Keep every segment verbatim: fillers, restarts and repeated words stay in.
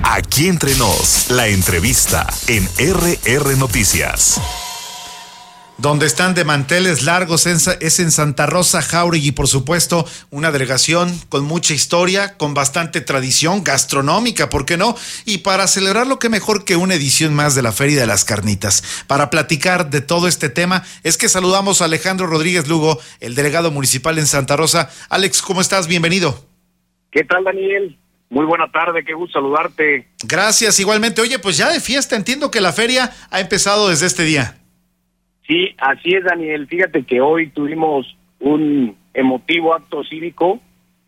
Aquí Entre Nos, la entrevista en R R Noticias. Donde están de manteles largos es en Santa Rosa Jáuregui, por supuesto, una delegación con mucha historia, con bastante tradición gastronómica, ¿por qué no? Y para celebrarlo, qué mejor que una edición más de la Feria de las Carnitas. Para platicar de todo este tema, es que saludamos a Alejandro Rodríguez Lugo, el delegado municipal en Santa Rosa. Alex, ¿cómo estás? Bienvenido. ¿Qué tal, Daniel? Muy buena tarde, qué gusto saludarte. Gracias, igualmente. Oye, pues ya de fiesta, entiendo que la feria ha empezado desde este día. Sí, así es, Daniel. Fíjate que hoy tuvimos un emotivo acto cívico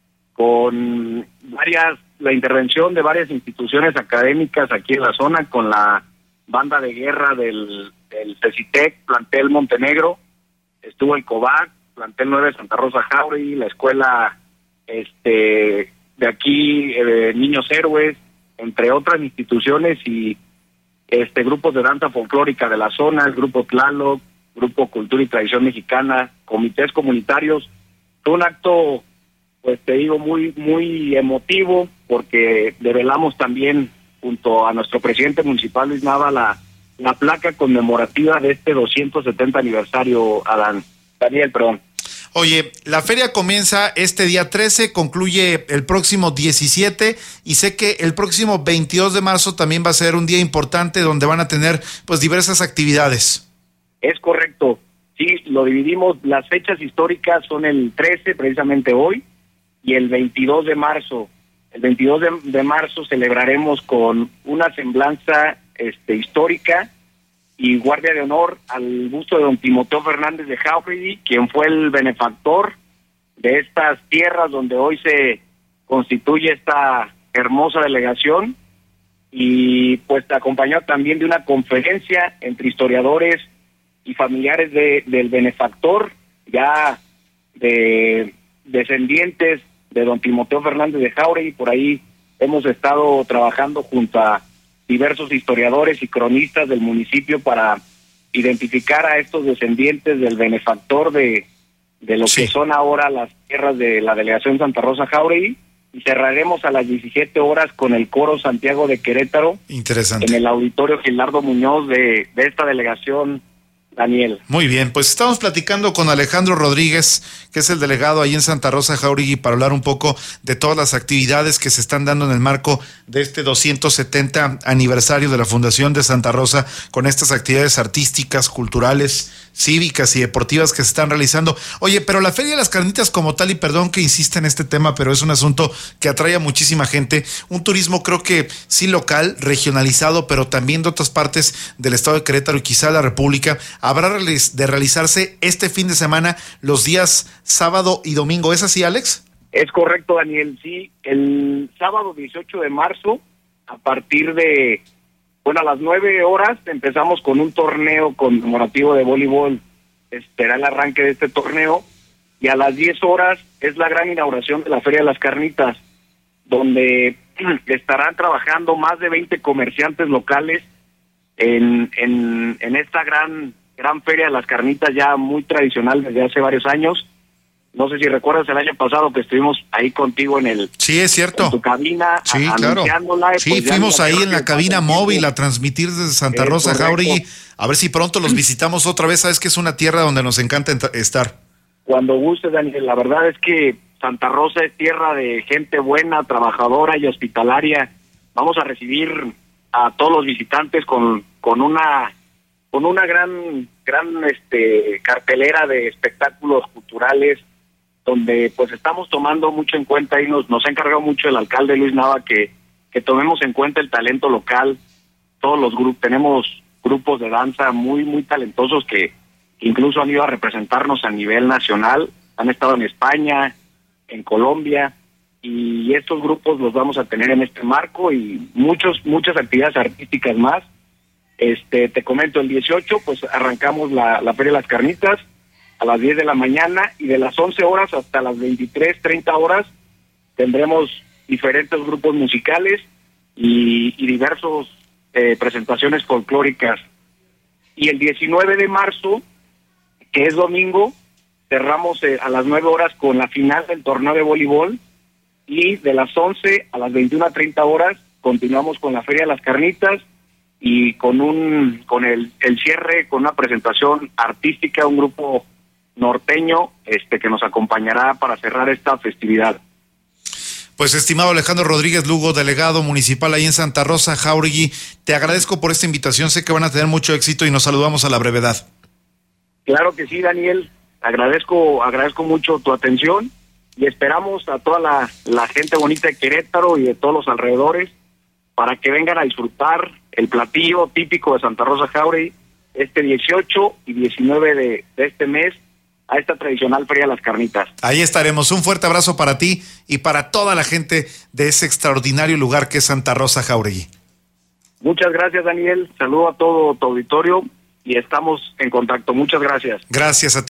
con varias, la intervención de varias instituciones académicas aquí en la zona, con la banda de guerra del, del CECITEC, plantel Montenegro, estuvo el COVAC, plantel nueve Santa Rosa Jáuregui, la escuela este de aquí, eh, Niños Héroes, entre otras instituciones y este grupos de danza folclórica de la zona, el grupo Tlaloc, Grupo Cultura y Tradición Mexicana, comités comunitarios. Fue un acto, pues te digo, muy muy emotivo, porque develamos también, junto a nuestro presidente municipal Luis Nava, la, la placa conmemorativa de este doscientos setenta aniversario, Adán. Daniel, perdón. Oye, la feria comienza este día trece, concluye el próximo diecisiete, y sé que el próximo veintidós de marzo también va a ser un día importante donde van a tener pues diversas actividades. Es correcto, sí, lo dividimos, las fechas históricas son el trece, precisamente hoy, y el veintidós de marzo. El veintidós de, de marzo celebraremos con una semblanza este, histórica y guardia de honor al busto de don Timoteo Fernández de Jáuregui, quien fue el benefactor de estas tierras donde hoy se constituye esta hermosa delegación, y pues acompañado también de una conferencia entre historiadores y familiares de, del benefactor, ya de descendientes de don Timoteo Fernández de Jáuregui. Por ahí hemos estado trabajando junto a diversos historiadores y cronistas del municipio para identificar a estos descendientes del benefactor de, de lo sí. que son ahora las tierras de la delegación Santa Rosa Jáuregui, y cerraremos a las diecisiete horas con el coro Santiago de Querétaro. Interesante. En el auditorio Gilardo Muñoz de, de esta delegación, Daniel. Muy bien, pues estamos platicando con Alejandro Rodríguez, que es el delegado ahí en Santa Rosa Jáuregui, para hablar un poco de todas las actividades que se están dando en el marco de este doscientos setenta aniversario de la Fundación de Santa Rosa, con estas actividades artísticas, culturales, cívicas y deportivas que se están realizando. Oye, pero la Feria de las Carnitas como tal, y perdón que insista en este tema, pero es un asunto que atrae a muchísima gente, un turismo creo que sí local, regionalizado, pero también de otras partes del estado de Querétaro y quizá la República. Habrá de realizarse este fin de semana, los días sábado y domingo. ¿Es así, Alex? Es correcto, Daniel. Sí, el sábado dieciocho de marzo, a partir de, bueno, a las nueve horas, empezamos con un torneo conmemorativo de voleibol. Será el arranque de este torneo. Y a las diez horas es la gran inauguración de la Feria de las Carnitas, donde estarán trabajando más de veinte comerciantes locales en, en, en esta gran... gran Feria de las Carnitas, ya muy tradicional desde hace varios años. No sé si recuerdas el año pasado que estuvimos ahí contigo en el... Sí, es cierto. En tu cabina. Sí, claro. Sí, pues fuimos ahí en la cabina móvil a transmitir desde Santa Rosa Jáuregui. A ver si pronto los visitamos otra vez. Sabes que es una tierra donde nos encanta estar. Cuando guste, Daniel. La verdad es que Santa Rosa es tierra de gente buena, trabajadora y hospitalaria. Vamos a recibir a todos los visitantes con, con una... con una gran gran este cartelera de espectáculos culturales, donde pues estamos tomando mucho en cuenta, y nos nos ha encargado mucho el alcalde Luis Nava que que tomemos en cuenta el talento local. Todos los grupos, tenemos grupos de danza muy muy talentosos que incluso han ido a representarnos a nivel nacional, han estado en España, en Colombia, y estos grupos los vamos a tener en este marco y muchos muchas actividades artísticas más. Este, te comento, el dieciocho, pues arrancamos la, la Feria de las Carnitas a las diez de la mañana, y de las once horas hasta las veintitrés, treinta horas tendremos diferentes grupos musicales y, y diversos eh, presentaciones folclóricas. Y el diecinueve de marzo, que es domingo, cerramos eh, a las nueve horas con la final del torneo de voleibol, y de las once a las veintiuna treinta horas continuamos con la Feria de las Carnitas y con un con el, el cierre, con una presentación artística, un grupo norteño este que nos acompañará para cerrar esta festividad. Pues estimado Alejandro Rodríguez Lugo, delegado municipal ahí en Santa Rosa, Jáuregui, te agradezco por esta invitación, sé que van a tener mucho éxito y nos saludamos a la brevedad. Claro que sí, Daniel, agradezco agradezco mucho tu atención y esperamos a toda la, la gente bonita de Querétaro y de todos los alrededores para que vengan a disfrutar el platillo típico de Santa Rosa Jáuregui este dieciocho y diecinueve de, de este mes a esta tradicional Feria de las Carnitas. Ahí estaremos. Un fuerte abrazo para ti y para toda la gente de ese extraordinario lugar que es Santa Rosa Jáuregui. Muchas gracias, Daniel. Saludo a todo tu auditorio y estamos en contacto. Muchas gracias. Gracias a ti.